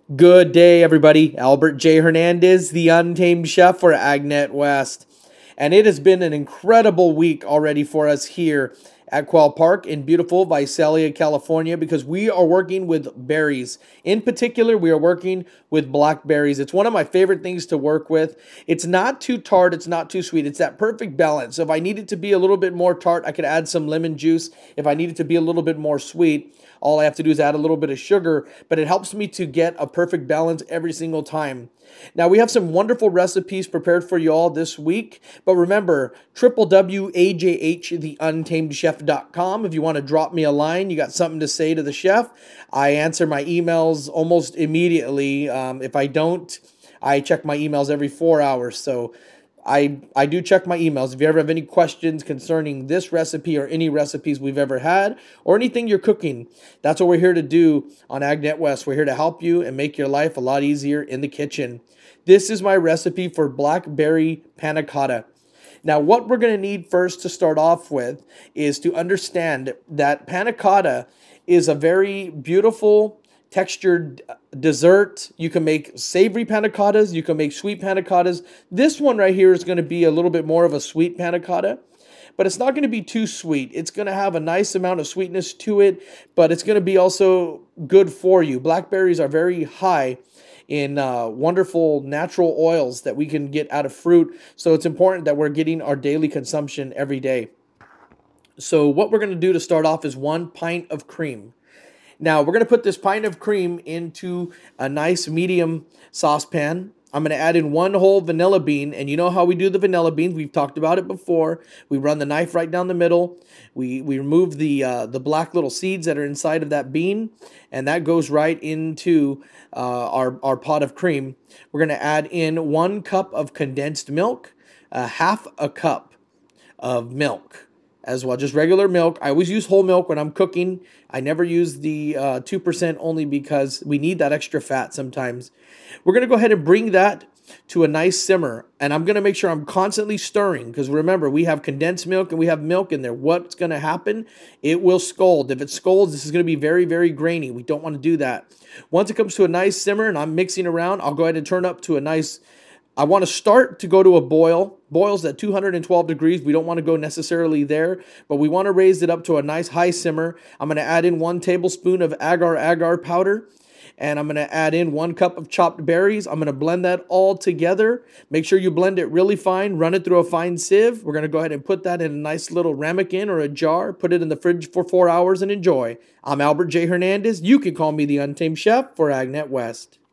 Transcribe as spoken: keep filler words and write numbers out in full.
Good day, everybody. Albert J. Hernandez, the Untamed Chef for Agnet West. And it has been an incredible week already for us here at Quail Park in beautiful Visalia, California, because we are working with berries. In particular, we are working with blackberries. It's one of my favorite things to work with. It's not too tart, it's not too sweet. It's that perfect balance. So if I need it to be a little bit more tart, I could add some lemon juice. If I need it to be a little bit more sweet, all I have to do is add a little bit of sugar, but it helps me to get a perfect balance every single time. Now, we have some wonderful recipes prepared for you all this week, but remember, w w w dot a j h the untamed chef dot com. If you want to drop me a line, you got something to say to the chef, I answer my emails almost immediately. Um, if I don't, I check my emails every four hours, so I I do check my emails. If you ever have any questions concerning this recipe or any recipes we've ever had or anything you're cooking, that's what we're here to do on Agnet West. We're here to help you and make your life a lot easier in the kitchen. This is my recipe for blackberry panna cotta. Now, what we're going to need first to start off with is to understand that panna cotta is a very beautiful textured dessert. You can make savory panna cottas. You can make sweet panna cottas. This one right here is going to be a little bit more of a sweet panna cotta, but it's not going to be too sweet. It's going to have a nice amount of sweetness to it, but it's going to be also good for you. Blackberries are very high in uh, wonderful natural oils that we can get out of fruit, so it's important that we're getting our daily consumption every day. So what we're going to do to start off is one pint of cream. Now, we're going to put this pint of cream into a nice medium saucepan. I'm going to add in one whole vanilla bean, and you know how we do the vanilla beans. We've talked about it before. We run the knife right down the middle. We we remove the uh, the black little seeds that are inside of that bean, and that goes right into uh, our, our pot of cream. We're going to add in one cup of condensed milk, uh, half a cup of milk as well, just regular milk. I always use whole milk when I'm cooking. I never use the uh, two percent only because we need that extra fat sometimes. We're going to go ahead and bring that to a nice simmer, and I'm going to make sure I'm constantly stirring because remember, we have condensed milk and we have milk in there. What's going to happen? It will scald. If it scolds, this is going to be very, very grainy. We don't want to do that. Once it comes to a nice simmer and I'm mixing around, I'll go ahead and turn up to a nice I want to start to go to a boil. Boils at two hundred twelve degrees. We don't want to go necessarily there, but we want to raise it up to a nice high simmer. I'm going to add in one tablespoon of agar-agar powder, and I'm going to add in one cup of chopped berries. I'm going to blend that all together. Make sure you blend it really fine. Run it through a fine sieve. We're going to go ahead and put that in a nice little ramekin or a jar. Put it in the fridge for four hours and enjoy. I'm Albert J. Hernandez. You can call me the Untamed Chef for Agnet West.